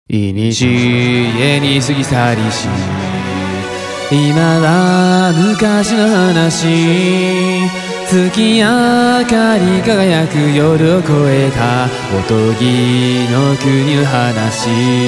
いにしえに過ぎ去りし今は昔の話月明かり輝く夜を越えたおとぎの国の話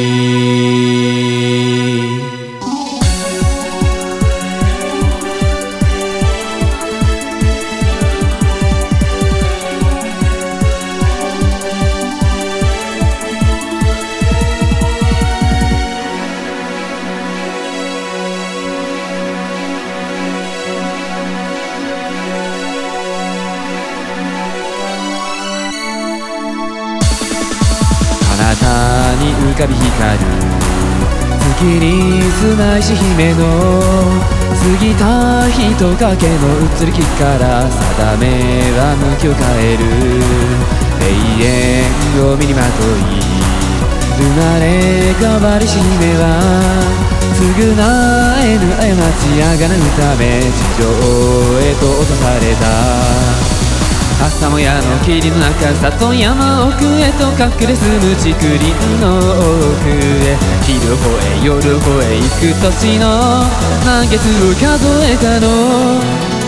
彼方に浮かび光る月に住まいし姫の過ぎた人影の移り気から定めは向きを変える永遠を身にまとい生まれ変わりし姫は償えぬ過ちあがなうため地上へと落とされた朝もやの霧の中里山奥へと隠れ住む竹林の奥へ昼を越え夜を越え幾年の満月を数えたの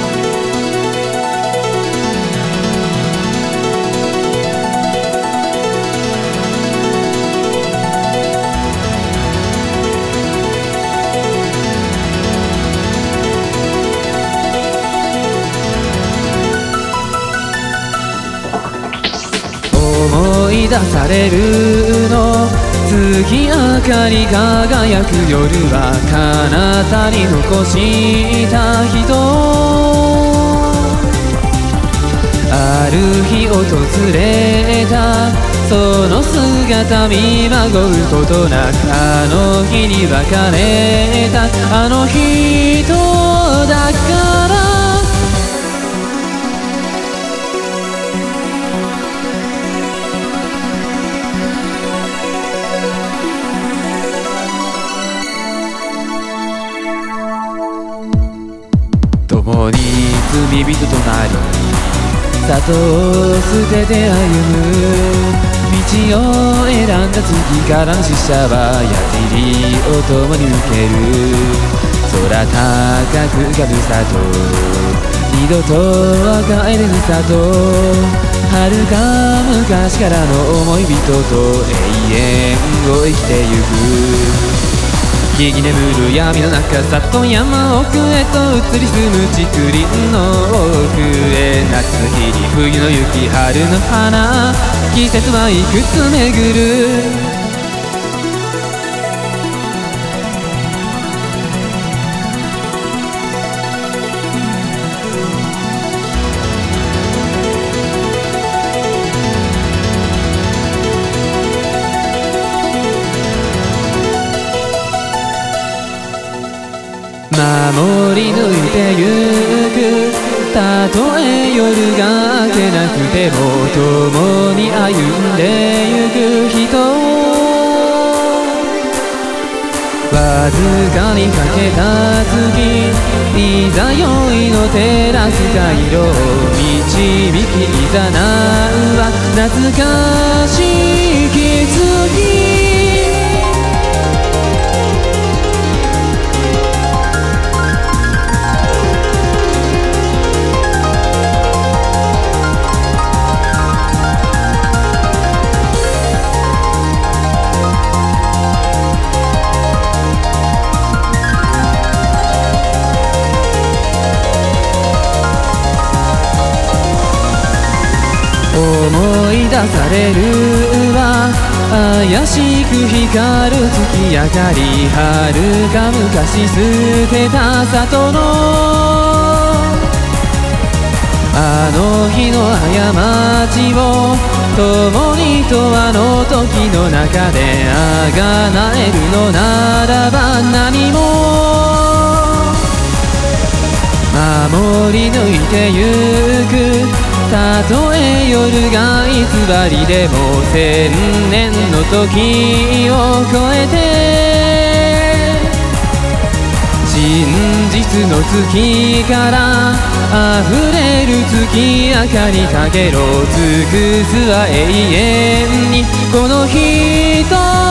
思い出されるの月明かり輝く夜は彼方に残した人ある日訪れたその姿見まごうことなくあの日に別れたあの人だから共に罪人となり里を捨てて歩む道を選んだ次からの死者は矢尻を共に受ける空高く浮かぶ里二度とは帰れぬ里遥か昔からの思い人と永遠を生きてゆく木々眠る闇の中里山奥へと移り住む竹林の奥へ夏霧冬の雪春の花季節はいくつ巡る守り抜いてゆくたとえ夜が明けなくても共に歩んでゆく人わずかにかけた月いざ酔いの照らす回路を導きいざなうは懐かしい気づき思い出されるは怪しく光る月明かり遥か昔捨てた里のあの日の過ちを共にとあの時の中であがなえるのならば何も守り抜いてゆくたとえ夜が偽りでも千年の時を超えて真実の月から溢れる月明かりかけろ尽くすは永遠にこの人